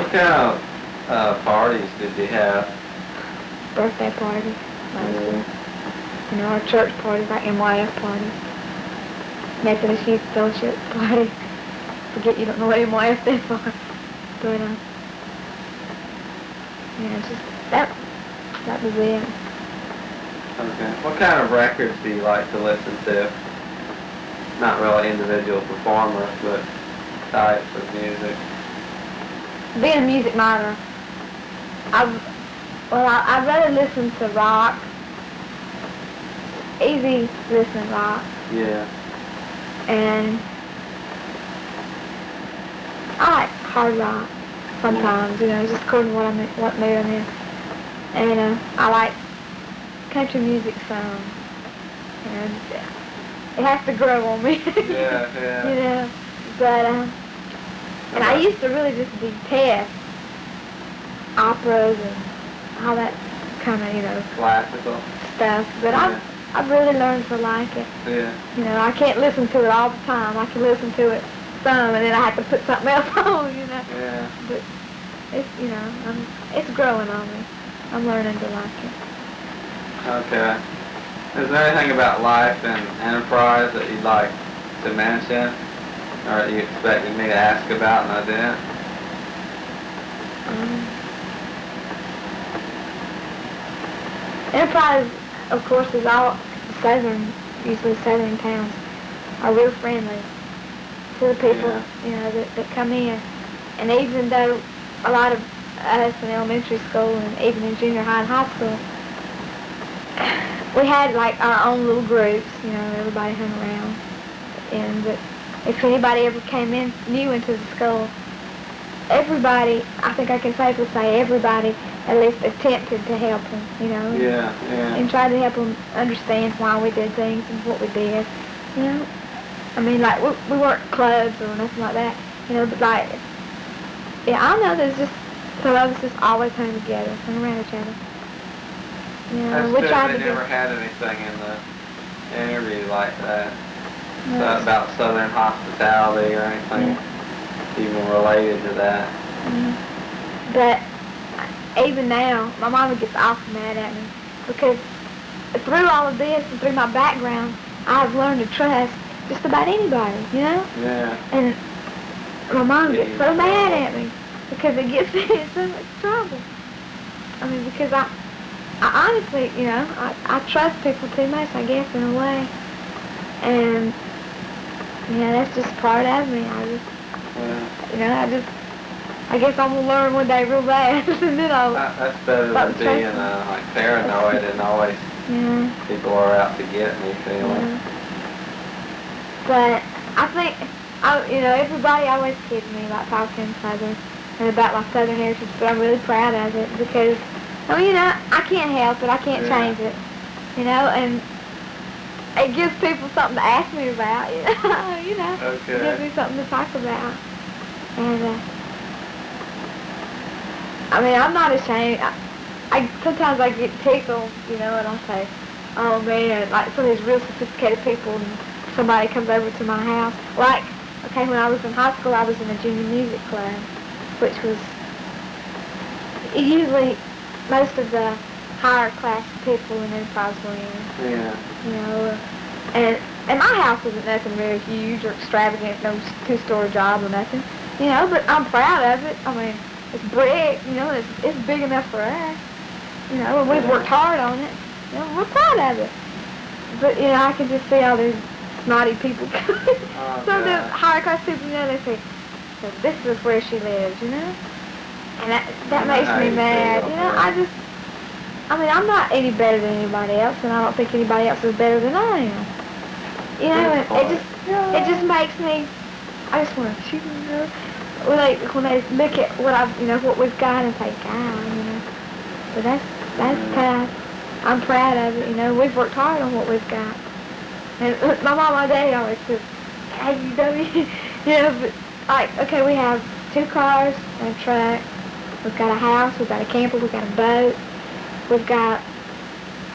What kind of parties did you have? Birthday party, mostly. You know, our church parties, like MYF parties. Methodist Youth Fellowship party. Forget you don't know what MYF stands for. But, just that was it. Okay. What kind of records do you like to listen to? Not really individual performers, but types of music. Being a music minor, I'd rather listen to rock. Easy listening rock. Yeah. And I like hard rock sometimes, just according to what mood I'm in. And I like country music some. It has to grow on me. Yeah. But and I used to really just detest operas and all that kind of classical stuff. But I've really learned to like it. Yeah. I can't listen to it all the time. I can listen to it some, and then I have to put something else on. Yeah. But it's it's growing on me. I'm learning to like it. Okay. Is there anything about life and enterprise that you'd like to mention, or that you expected me to ask about and I didn't? Enterprise, of course, is all usually southern towns are real friendly to the people, that come in. And even though a lot of us in elementary school and even in junior high and high school, we had like our own little groups, everybody hung around. But if anybody ever came in new into the school, everybody, I think I can safely say everybody at least attempted to help them, Yeah. and tried to help them understand why we did things and what we did, I mean, like, we weren't clubs or nothing like that, but like, I know there's just some of us just always hung together, hung around each other. That's We good. tried They to never had anything in the interview like that. About Southern hospitality or anything even related to that. But even now, my mama gets awful mad at me because through all of this and through my background, I've learned to trust just about anybody, Yeah. And my mom gets so mad at me because it gets me in so much trouble. I mean, because I honestly, I trust people too much, I guess, in a way. And, that's just part of me. I guess I'm going to learn one day real bad. And then that's better than being paranoid and always people are out to get me feeling. But I think, everybody always kids me about talking Southern and about my Southern heritage, but I'm really proud of it because, I can't help it. I can't change it, and it gives people something to ask me about, Okay. It gives me something to talk about. And, I'm not ashamed. Sometimes I get tickled, and I'll say, oh man, like some of these real sophisticated people, and somebody comes over to my house. Like, when I was in high school, I was in a junior music club, which was usually most of the higher class people in Enterprise were in. Yeah. And my house wasn't nothing very huge or extravagant, no two-story job or nothing, but I'm proud of it. I mean, it's brick, it's big enough for us, and we've worked hard on it, we're proud of it. But, I can just see all these snotty people coming. Some of the higher class people, they say, so this is where she lives, and that makes me mad, I'm not any better than anybody else, and I don't think anybody else is better than I am. And it just makes me, I just want to shoot them. When they look at what we've got and say, God, but that's tough. I'm proud of it, we've worked hard on what we've got. And my mom and my daddy always says, AUW, but we have 2 cars and a truck. We've got a house, we've got a camper, we've got a boat, we've got